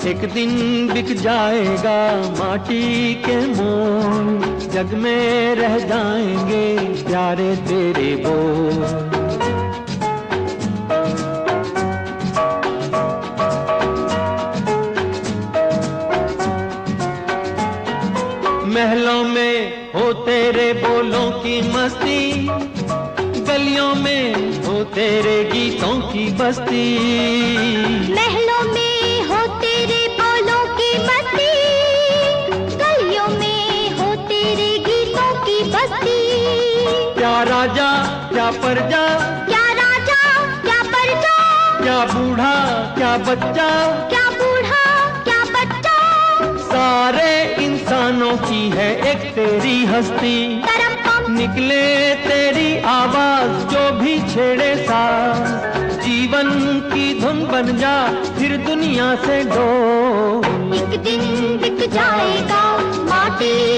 एक दिन बिक जाएगा माटी के मोल, जग में रह जाएंगे प्यारे तेरे बोल। महलों में हो तेरे बोलों की मस्ती, गलियों में हो तेरे गीतों की बस्ती। महलों में हो तेरे बोलों की मस्ती, गलियों में हो तेरे गीतों की बस्ती। क्या राजा क्या प्रजा, क्या राजा क्या प्रजा, क्या बूढ़ा क्या बच्चा, क्या बूढ़ा क्या बच्चा, सारे इंसानों की है एक तेरी हस्ती। निकले तेरी आवाज जो भी छेड़े साज, जीवन की धुन बन जा फिर दुनिया से डोल। एक दिन बिक जाएगा माटी